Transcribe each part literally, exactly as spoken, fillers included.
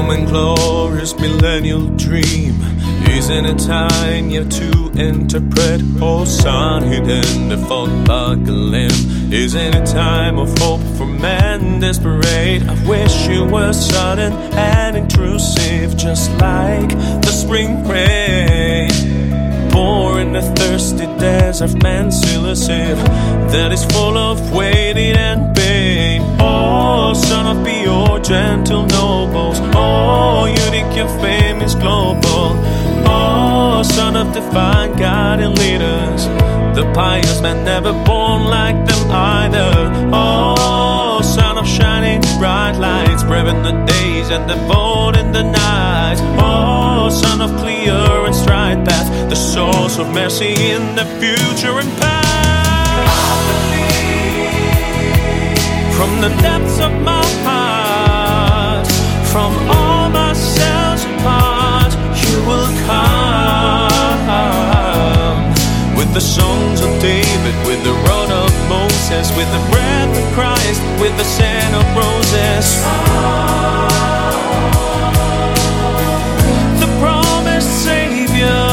coming glorious millennial dream. Isn't it time yet to interpret all sun hidden the fault buckling? Isn't it time of hope for men desperate? I wish you were sudden and intrusive, just like the spring rain. Pour in the thirsty desert, man's elusive, that is full of waiting and pain. Oh, son of Peor, gentle nobles, oh, unique, your fame is global. Oh, son of divine guiding leaders, the pious man never born like them either. Oh, son of shining bright lights, brave in the days and devout in the nights. Oh, son of clear and straight path, the source of mercy in the future and past. From the depths of my heart, from all my cells apart, you will come with the songs of David, with the rod of Moses, with the breath of Christ, with the scent of roses. The promised Savior.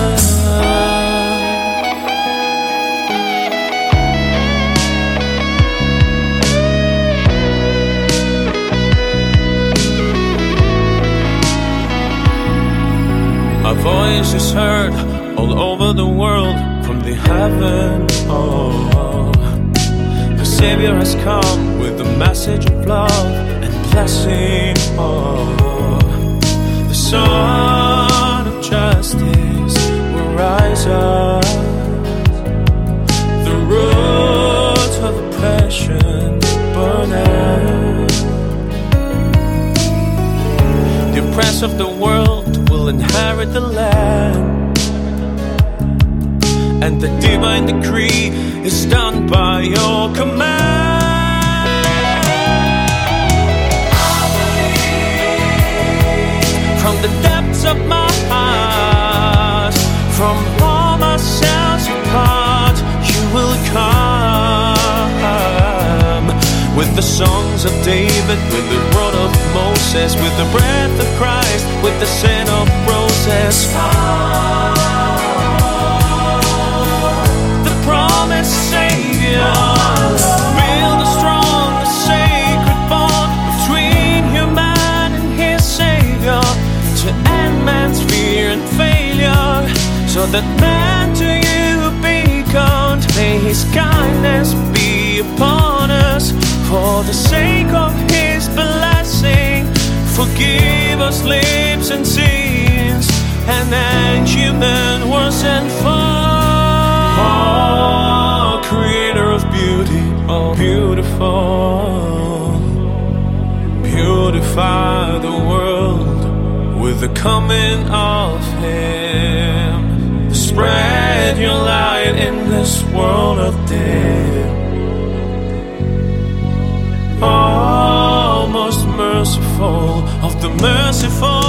Our voice is heard all over the world from the heaven. Oh, the Savior has come with a message of love and blessing. Oh, the Son of Justice will rise up. The roots of oppression burn out. The oppressed of the world will inherit the land, and the divine decree is done by your command. From the depths of my heart, from all my cells apart, you will come with the songs of David, with the rod of Moses, with the breath of Christ, with the scent of roses. The promised Savior, build a strong, a sacred bond between human and his Savior, to end man's fear and failure, so that man to you be kind. May his kindness be upon us, for the sake of his blessing. Forgive us lips and sins, and end human words and fall. Oh, creator of beauty, oh beautiful, beautify the world with the coming of him. Spread your light in this world of dim. Oh, most merciful of the merciful,